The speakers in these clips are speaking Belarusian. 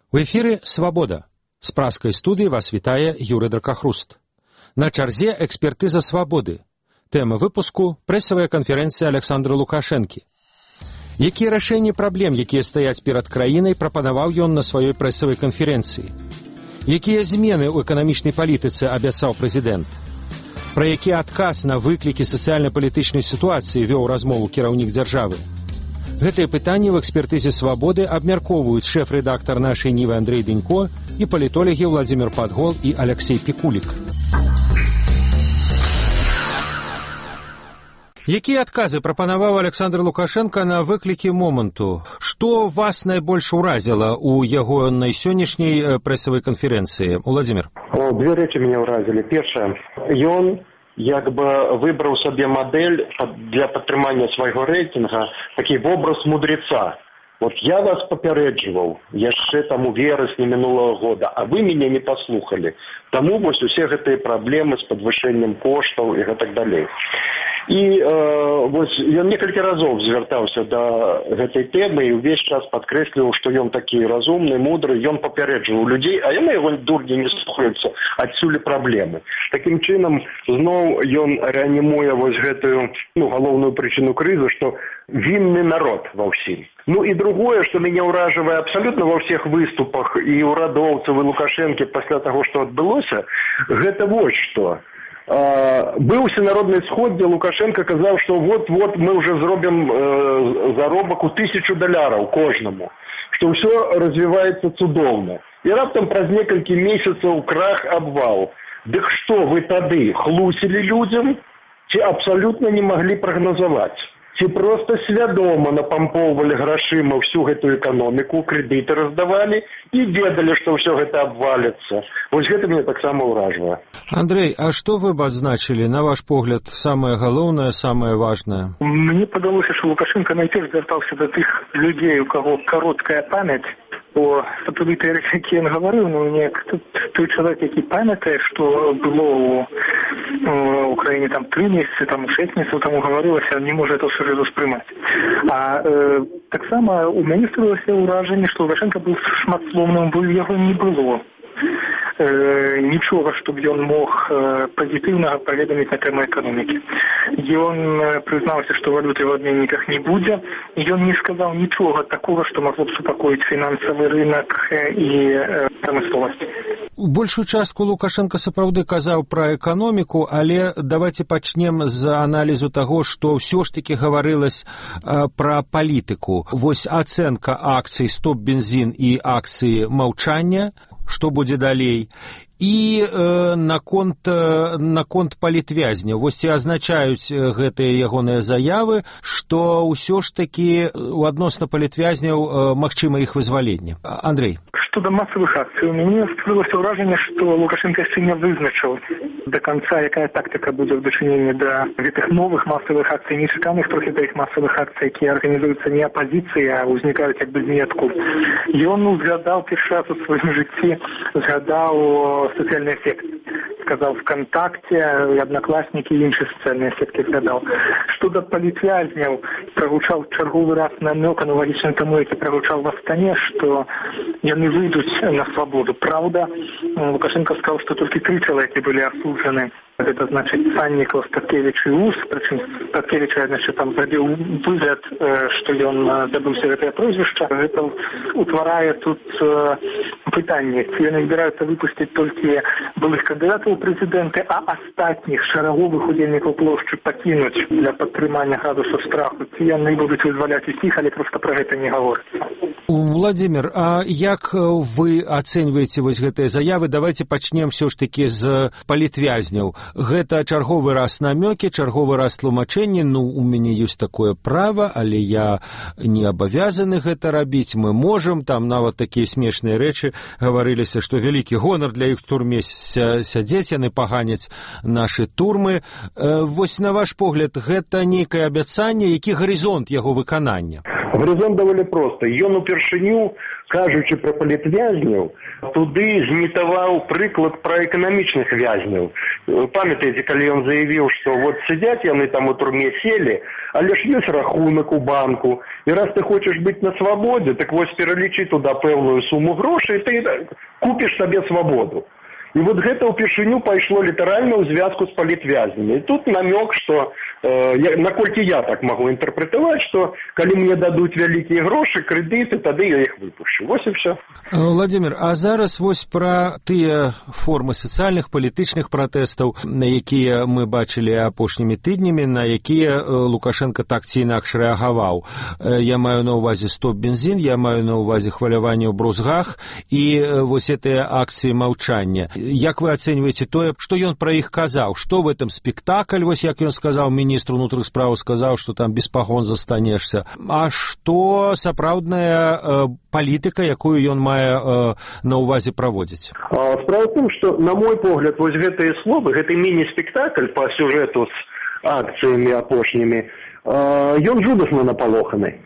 У эфіры «Свабода». З праскай студыі вас вітае Юрый Дракахруст. На чарзе экспертыза «Свабоды». Тэма выпуску – прэсавая канферэнцыя Александра Лукашэнкі. Якія рашэнні праблем, якія стаяць перад краінай, прапанаваў ён на сваёй прэсавай канферэнцыі? Якія змены ў эканамічнай палітыцы абяцаў прэзідэнт? Пра які адказ на выклікі сацыяльна-палітычнай сітуацыі вёў размову кіраўнік дзяржавы? Гэтыя пытанні ў экспертызе «Свабоды» абмяркоўваюць шэф-рэдактар нашай Нівы Андрэй Дэнько і палітолагі Владзімір Падгол і Алексей Пікулік. Якія адказы прапанаваў Александр Лукашенко на выклікі моманту? Што вас найбольш уразіла ў яго найсённяшняй прэсавай канферэнцыі? Владзімір. Две рэчы мяне ўразілі. Першае, ён як бы выбраў сабе мадэль для падтрымання свайго рэйтинга, такі вобраз мудреца. Вот я вас папярэджваў яшчэ там у верасні мінулого года, а вы мяне не паслухалі. Таму вось усе гэтыя праблемы з падвышэннем коштаў і гэтак далей. І вось ён некалькі разоў звяртаўся да гэтай тэмы і ўвесь час падкрэсліваў, што ён такі разумны, мудры, ён папярэджваў людзей, а яны яго дурні не слухаюцца, адсюль праблемы. Такім чынам зноў ён рэанімуе вось гэтую галоўную прычыну крызы, што вінны народ ва ўсім. Ну і другое, што мяне ўражвае абсалютна ва ўсіх выступах і ўрадоўцаў і Лукашэнкі пасля таго, што адбылося, гэта вось што. Быў всенародны сход, дзе Лукашенко казаў, што вот-вот мы ўжо зробім заробак у $1000 кожнаму, што ўсё развіваецца цудоўна. І раптам праз некалькі месяцаў крах, абвал. Дык што вы тады хлусілі людзям, ці абсалютна не маглі прагназаваць? Ці проста свядома напампоўвалі грашыма ўсю гэтую эканоміку, крэдыты раздавалі і ведалі, што ўсё гэта абваліцца. Вось гэта мяне таксама ўражвае. Андрэй, а што вы б адзначылі, на ваш погляд, самае галоўнае, самае важнае? Мне падалося, што Лукашенко найперш звяртаўся да тых людзей, у каго кароткая памяць, бо сапраўды тыя рэчы, які ён гаварыў, той чалавек, які памятае, што было ў краіне там 3 месяцы, там 6 месяцаў таму гаварылася, не можа это ўсё успрымаць. А таксама у мяне стварылася ўражанне, што Лукашенко быў шматслоўным, бо яго не было. Нічога, щоб ён мог пазітыўнага паведаміць на тэму эканомікі. Ён прызнаўся, што валюты ў абменніках не будзе, і ён не сказаў нічога такога, што магло б супакоіць фінансавы рынок і прамысловасць. Большую частку Лукашенко сапраўды казаў пра эканоміку, але давайте пачнем з аналізу таго, што ўсё ж такі гаварылася пра палітыку. Вось ацэнка акцый «Стоп-бензін» і акцыі «Маўчання», што будзе далей, і наконт палітвязняў. Вось ці азначаюць гэтыя ягоныя заявы, што ўсё ж такі у адносна палітвязняў магчыма іх вызваленне. Андрэй. Што да масавых акцый, у мяне стварылася ўражанне, што Лукашенко яшчэ не вызначыў да канца, якая тактыка будзе ў дачыненні да гэтых новых масавых акцый, нечаканых трохі да іх масавых акцый, якія арганізуюцца не апазіцыяй, а ўзнікаюць як бы зніадкуль. Ён узгадаў першы раз у сваім жыцці, згадаў социальный эффект. Сказал ВКонтакте, Одноклассники и іншие социальные сетки згадал. Что до палітвязняў, прагучаў чарговы раз намёк, аналагічна таму, які прагучаў в Астане, што яны выйдуць на свабоду. Правда, Лукашенко сказал, что только 3 человека были осуждены. Это значит Санников, Статкевич и Ус. Причем Статкевич, значит, там зрабіў выгляд, что ён добыўся гэтае прозвішча. Это утварае тут пытанне. Ці яны збіраюцца выпусціць толькі былых кандыдатаў у прэзідэнты, а астатніх шараговых удзельнікаў плошчы пакінуць для падтрымання градусу страху. Ці яны будуць вызваляць усіх, але проста пра гэта не гаворыцца. Владзімір, а як вы ацэньваеце вось гэтыя заявы? Давайте пачнем все ж таки з палітвязняў. Гэта чарговы раз намёкі, чарговы раз тлумачэнні. У мяне ёсць такое права, але я не абавязаны гэта рабіць. Мы можам, там нават такія смешныя рэчы гаварыліся, што вялікі гонар для іх турме сядзець, яны паганяць нашы турмы. Вось на ваш погляд, гэта нейкае абяцанне, які гарызонт яго выканання? Горизонт даволі проста. Ён упершыню, кажучы пра палітвязняў, туды змітаваў прыклад пра эканамічных вязняў. Памятаеце, калі ён заявіў, што вот сидять яны там у турме селі, але ж ёсць рахунак у банку, і раз ты хочаш быць на свабодзе, так вось пералічы туда пэўную суму грошай, ты купіш сабе свабоду. І вот гэта ўпершыню пайшло літаральна ў звязку з палітвязнямі. І тут намёк, што, наколькі я так магу інтэрпрэтаваць, што калі мне дадуць вялікія грошы, крэдыты, тады я іх выпушчу. Вось і все. Владимир, а зараз вось пра тыя формы сацыяльных, палітычных пратэстаў, на якія мы бачылі апошнімі тыднямі, на якія Лукашенко так ці інакш рэагаваў. Я маю на ўвазе стоп-бензін, я маю на ўвазе хваляванне ў брузгах і вось гэтыя акцыі маўчання. Як вы ацэньваеце тое, што ён пра іх казаў? Што в этом спектакль, вось як ён сказаў, міністру ўнутраных спраў сказаў, што там без пагон застанешся. А што сапраўдная палітыка, якую ён мае на ўвазе праводзіць? Справа ў тым, што, на мой погляд, вось гэтыя словы, гэты міні-спектакль па сюжэту з акцыямі апошнімі, ён жудасна напалоханы.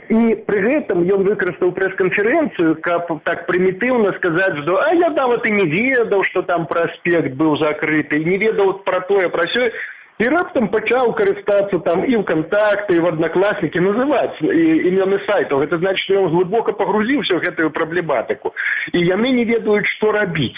І пры гэтым ён выкарыстаў прэс-канферэнцыю, каб так прымітыўна сказаць, што я нават і не ведаў, што там праспект быў закрыты, не ведаў пра тое, пра сё, і раптам пачаў карыстацца там і ў кантакты, і в аднакласнікі, называць імёны сайтаў. Гэта значыць, што ён глыбока пагрузіўся ў гэтую праблематыку. І яны не ведаюць, што рабіць.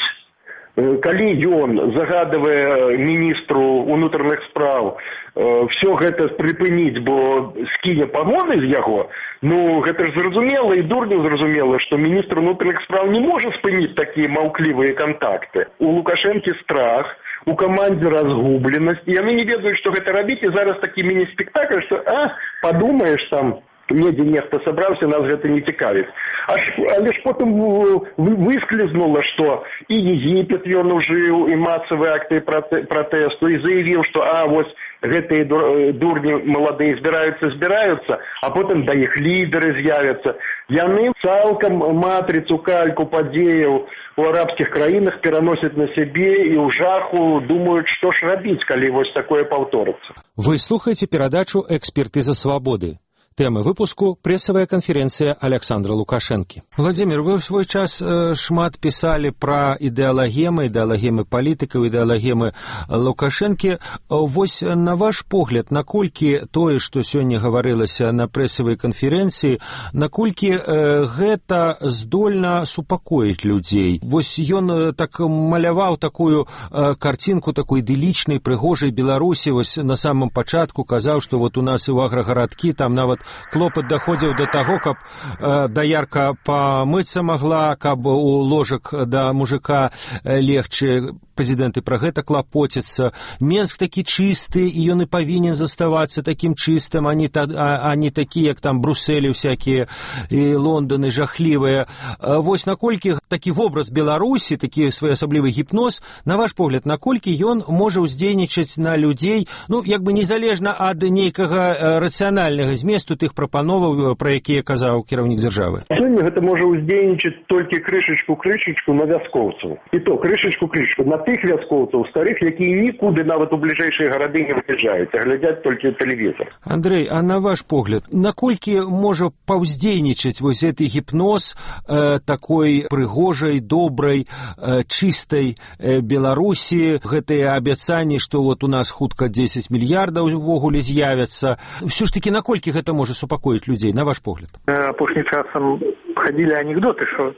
Калі ён загадывае міністру ўнутраных спраў все гэта прыпыніць, бо скіне пагоны з яго, ну гэта ж зразумела і дурню зразумела, што міністр ўнутраных спраў не можа спыніць такія маўклівыя кантакты. У Лукашэнкі страх, у камандзе разгубленасць, і яны не ведаюць, што гэта рабіць, і зараз такі міні-спектакль, што падумаеш там, недзе нехта сабраўся, нас гэта не цікавіць. Але ж потым выскользнула, што і Егіпет ён ужыў, і масавыя акты пратэсту, і заявіў, што вось гэтыя дурні маладыя збіраюцца, а потым да іх лідары з'явяцца. Яны цалкам матрыцу, кальку падзеяў у арабскіх краінах пераносяць на сябе і ў жаху думаюць, што ж рабіць, калі вось такое паўторыцца. Вы слухаеце перадачу «Экспертиза свободы». Тема выпуску – прессовая конференция Александра Лукашенки. Владимир, вы в свой час шмат писали про ідэалагемы палітыкаў, ідэалагемы Лукашенки. Вось на ваш погляд, наколькі тое, што сёння гаварылася на прэсавай канферэнцыі, наколькі гэта здольна супакоіць людзей? Вось ён так маляваў такую карцінку такой идылічнай, прыгожай Беларусі, вось на самом пачатку казаў, што вот у нас і ў аграгарадкі там нават клопат даходзіў да таго, каб даярка памыцца магла, каб у ложак да мужика легче. Прэзідэнты пра гэта клапоцяцца. Менск такі чысты, і ён і павінен заставацца такім чыстым, а не такі, як там Брусселі всякія і Лондоны жахлівыя. Вось наколькі такі вобраз Беларусі, такі своеасаблівы гіпноз, на ваш погляд, наколькі ён можа ўздзейнічаць на людзей, ну, як бы незалежна ад нейкага рацыянальнага зместу тых прапановаў, пра якія казаў кіраўнік дзяржавы? Сёння гэта можа ўздзейнічаць толькі крышачку на вяскоўцаў. І то крышачку на тых вяскоўцаў старых, якія нікуды нават у бліжэйшыя гарады не выязджаюць, а глядзяць толькі тэлевізор. Андрэй, а на ваш погляд, наколькі можа паўздзейнічаць вось гэты гіпноз такой прыгожай, добрай, чыстай Беларусі, гэтыя абяцанні, што вот у нас хутка 10 мільярдаў увогуле з'явяцца. Все ж таки, наколькі гэта можа супакоіць людзей, на ваш погляд? Апошнім часам хадзілі анекдоты, што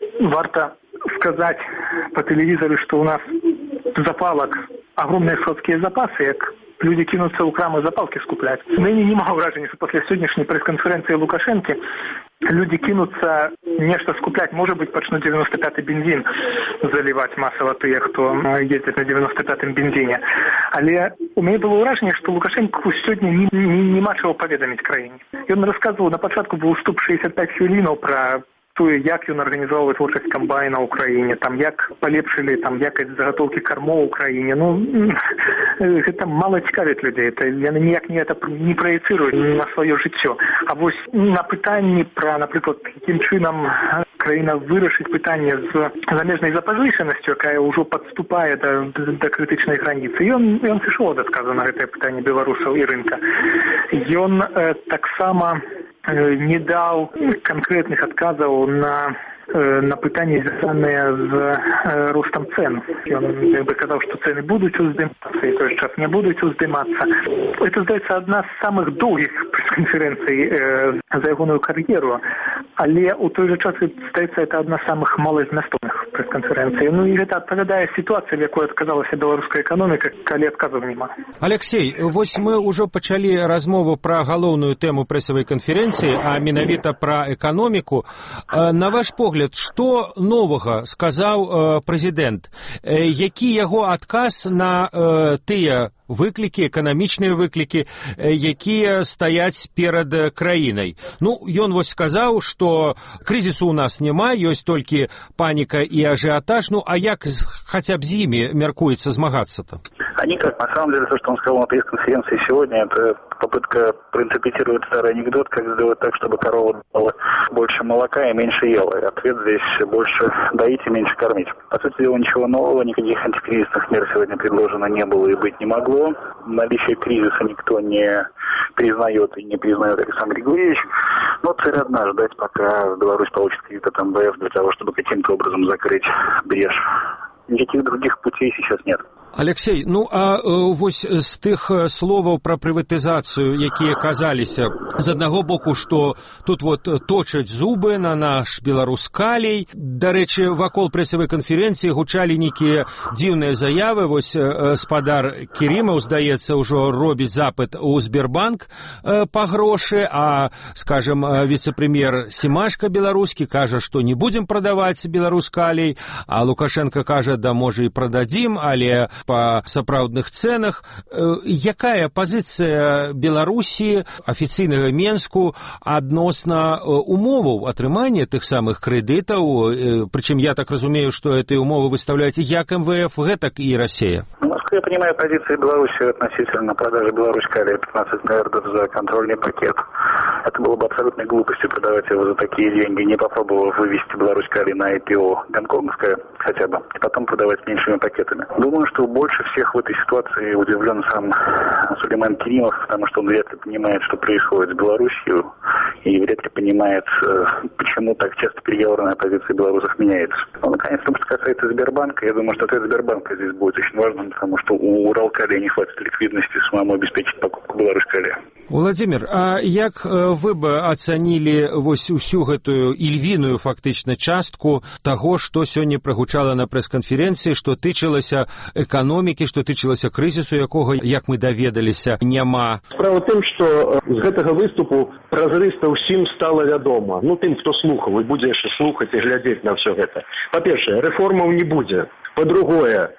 варта сказать по телевизору, что у нас запалок, огромные скотские запасы, як люди кинутся у крамы запалки скуплять. Ныне нема ўражання, что после сегодняшней пресс-конференции Лукашенки люди кинутся нечто скуплять, может быть, почнут 95-й бензин заливать массово тыя, кто ездит на 95-м бензине. Але у меня было ўражанне, что Лукашенко сегодня нема чего поведаміць краіне. Ён рассказывал, на пачатку был уступ 65 хвілінаў про тое, як ён арганізоўвае творчасць камбайна ў краіне, там як палепшылі там якасць загатоўкі кармоў у краіне. Ну гэта мала цікавіць людзей, яны ніяк не праецыруюць на сваё жыццё. А вось на пытанні пра, напрыклад, якім чынам краіна вырашыць пытанне з замежнай запазычанасцю, якая ўжо падступае да крытычнай граніцы, ён сышоў ад адказу на гэтае пытанне беларусаў і рынка. Ён таксама не даў канкрэтных адказаў на пытанні, звязаныя з ростам цен. Ён сказаў, што цэны будуць уздымацца і той час не будуць уздымацца. Это, здаецца, адна з самых доўгіх прэс-канферэнцый за ягоную кар'еру, але ў той жа час, здаецца, это адна з самых малазмястоўных прэс-канферэнцый. Ну і гэта адпавядае сітуацыі, в якой адказалася беларуская эканоміка, калі адказаў няма. Алексей, вось мы ўжо пачалі размову пра галоўную тэму прэсавай канферэнцыі, а менавіта пра эканоміку. На ваш погляд, што новага сказаў прэзідэнт? Які яго адказ на тыя выклікі, эканамічныя выклікі, якія стаяць перад краінай? Ну, ён вось сказаў, што крызісу ў нас няма, ёсць толькі паніка і ажыятаж. Ну, а як хаця б з імі мяркуецца змагацца-то? На самом деле, то, что он сказал на пресс-конференции сегодня, это попытка проинтерпретировать старый анекдот, как сделать так, чтобы корова дала больше молока и меньше ела. И ответ здесь: больше доить и меньше кормить. По сути дела, ничего нового, никаких антикризисных мер сегодня предложено не было и быть не могло. Наличие кризиса никто не признает и не признает Александр Григорьевич. Но цель одна — ждать, пока Беларусь получит кредит от МВФ для того, чтобы каким-то образом закрыть брешь. Никаких других путей сейчас нет. Алексей, ну а вось з тых словаў пра прыватызацыю, якія казаліся, з аднаго боку, што тут вот точаць зубы на наш беларускалей. Дарэчы, вакол прэсавай канферэнцыі гучалі нейкія дзіўныя заявы. Вось спадар Кірімаў, здаецца, ўжо робіць запыт у Сбербанк па грошы, а, скажем, віцэ-прэм'ер Семашка беларускі кажа, што не будзем прадаваць беларускалей, а Лукашенко кажа, да, можа, і прададзім, але па сапраўдных цэнах. Якая пазіцыя Беларусі, афіцыйнага Менску, адносна умоваў атрымання тых самых крэдытаў? Прычым я так разумею, што гэтыя умовы выстаўляюць як МВФ, гэтак і Россия. Насколько я понимаю, позиция Беларуси относительно продажи белорусскали 15 миллиардов за контрольный пакет. Это было бы абсолютной глупостью продавать его за такие деньги, не попробовав вывести белорусскали на IPO гонконгское хотя бы, и потом продавать меньшими пакетами. Думаю, что больше всех в этой ситуации удивлен сам Сулейман Керимов, потому что он вряд ли понимает, что происходит с Белоруссией, и вряд ли понимает, почему так часто переговорная позиция белорусов меняется. Но, наконец, что касается Сбербанка, я думаю, что ответ Сбербанка здесь будет очень важным, потому что у Уралкалия не хватит ликвидности самому обеспечить покупку Беларускалия. Владимир, а як вы бы ацанілі вось усю гэтую ільвіную фактычна частку таго, што сёння прагучала на прэс-канферэнцыі, што тычылася эканомікі, што тычылася крызісу, якога, як мы даведаліся, няма? Справа ў тым, што з гэтага выступу празрыста ўсім стала вядома. Ну, тым, хто слухаў і будзе яшчэ слухаць і глядзець на ўсё гэта. Па-першае, рэформаў не будзе. Па-другое,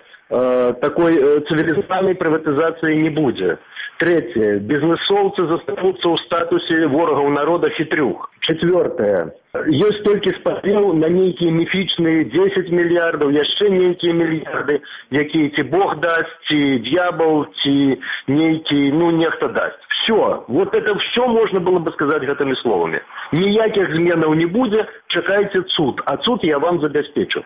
такой цивилизованной приватизации не будет. Третье. Бизнесовцы застанутся в статусе ворогов народа хитрюх. Четвертое. Есть только спадел на некие мифичные 10 миллиардов, еще некие миллиарды, якие ти Бог даст, ти дьявол, ти некий, ну, нехто даст. Все. Вот это все можно было бы сказать этими словами. Ніяких зменаў не будет, чекайте суд. А суд я вам забеспечу.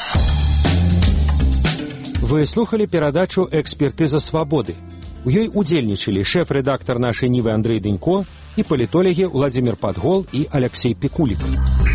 Вы слухали перадачу «Экспертыза свабоды». У ёй удзельнічалі шэф-рэдактар нашай Нівы Андрэй Дынько і палітолагі Владзімір Падгол і Алексей Пікулік.